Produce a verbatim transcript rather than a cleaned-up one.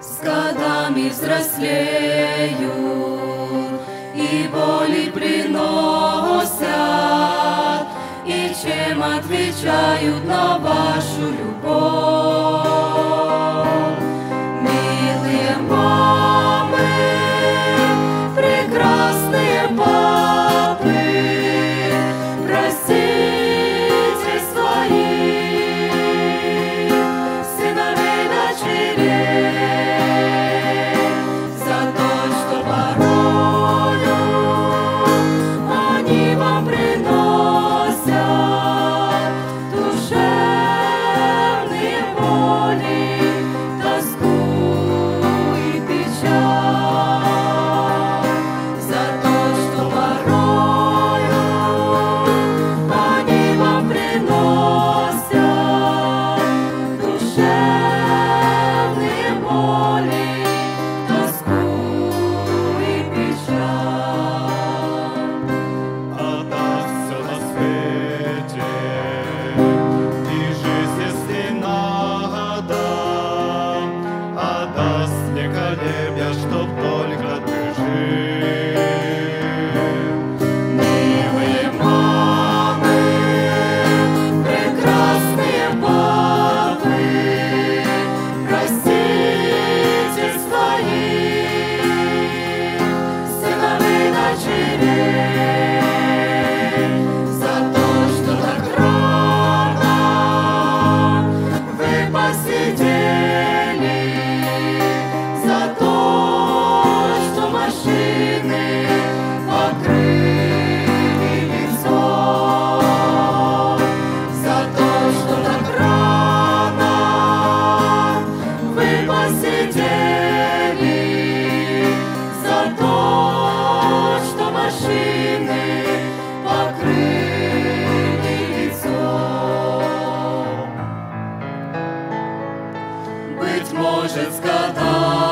с годами взрослеют и боли приносят, и чем отвечают на вашу любовь. Милые мамы, прекрасные папы, простите своих сыновей, дочерей за то, что порою они вам приносят душевные боли, тоску и печаль. За то, что порою они вам приносят душевные боли, тоску и печаль. Отдаст все на свете, и жизнь, если надо, отдаст не колебля, чтоб только ты жил. Милые мамы, прекрасные папы, простите своих сыновей, дочерей за то, что так рано вы посидели, за то, что машины покрыли лицо, за то, что так рано вы посидели, за то, что машины покрыли лицо. Быть может, с годами